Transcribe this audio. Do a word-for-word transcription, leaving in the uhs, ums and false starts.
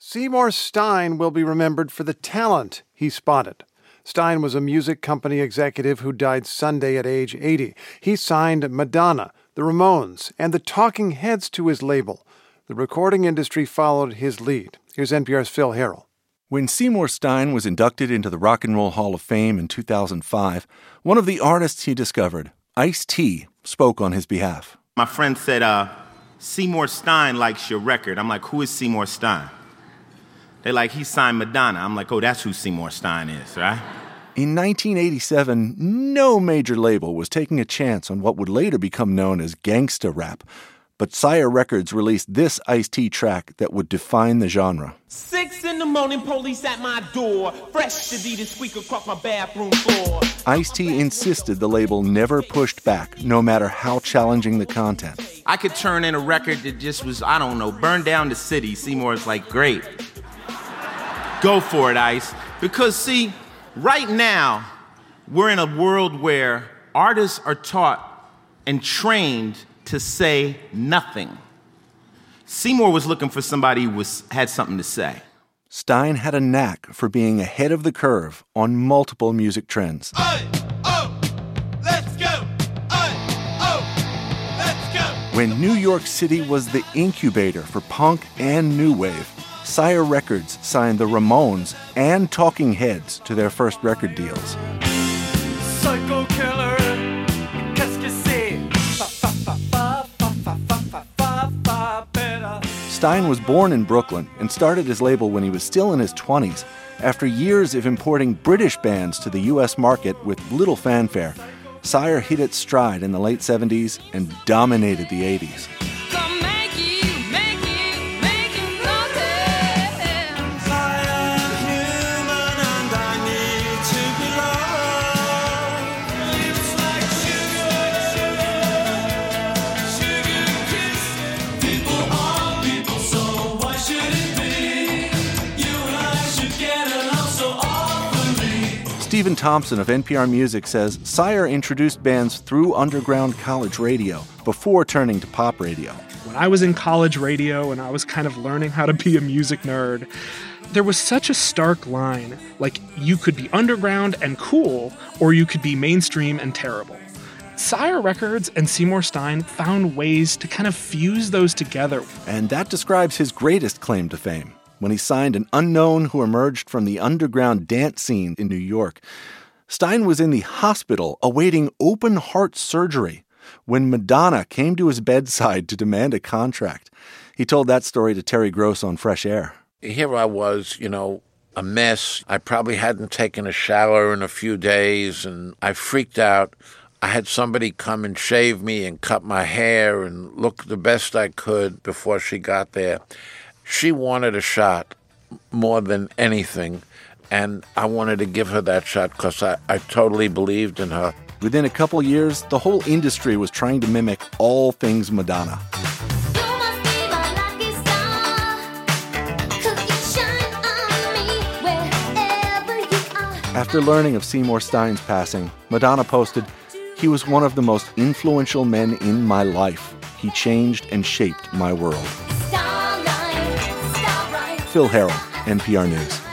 Seymour Stein will be remembered for the talent he spotted. Stein was a music company executive who died Sunday at age eighty. He signed Madonna, the Ramones, and the Talking Heads to his label. The recording industry followed his lead. Here's N P R's Phil Harrell. When Seymour Stein was inducted into the Rock and Roll Hall of Fame in two thousand five, one of the artists he discovered, Ice-T, spoke on his behalf. My friend said, uh, Seymour Stein likes your record. I'm like, who is Seymour Stein? They're like, he signed Madonna. I'm like, oh, that's who Seymour Stein is, right? In nineteen eighty-seven, no major label was taking a chance on what would later become known as gangsta rap. But Sire Records released this Ice-T track that would define the genre. Six in the morning, police at my door. Fresh Adidas squeak across my bathroom floor. Ice-T insisted the label never pushed back, no matter how challenging the content. I could turn in a record that just was, I don't know, burn down the city. Seymour's like, great. Go for it, Ice. Because, see, right now, we're in a world where artists are taught and trained to say nothing. Seymour was looking for somebody who was, had something to say. Stein had a knack for being ahead of the curve on multiple music trends. Aye, oh, let's go. Aye, oh, let's go. When New York City was the incubator for punk and new wave, Sire Records signed the Ramones and Talking Heads to their first record deals. Psycho killer, qu'est-ce que c'est? Stein was born in Brooklyn and started his label when he was still in his twenties, after years of importing British bands to the U S market with little fanfare. Sire hit its stride in the late seventies and dominated the eighties. Stephen Thompson of N P R Music says Sire introduced bands through underground college radio before turning to pop radio. When I was in college radio and I was kind of learning how to be a music nerd, there was such a stark line. Like, you could be underground and cool, or you could be mainstream and terrible. Sire Records and Seymour Stein found ways to kind of fuse those together. And that describes his greatest claim to fame, when he signed an unknown who emerged from the underground dance scene in New York. Stein was in the hospital awaiting open-heart surgery when Madonna came to his bedside to demand a contract. He told that story to Terry Gross on Fresh Air. Here I was, you know, a mess. I probably hadn't taken a shower in a few days, and I freaked out. I had somebody come and shave me and cut my hair and look the best I could before she got there. She wanted a shot more than anything, and I wanted to give her that shot because I, I totally believed in her. Within a couple years, the whole industry was trying to mimic all things Madonna. After learning of Seymour Stein's passing, Madonna posted, "He was one of the most influential men in my life. He changed and shaped my world." Phil Harrell, N P R News.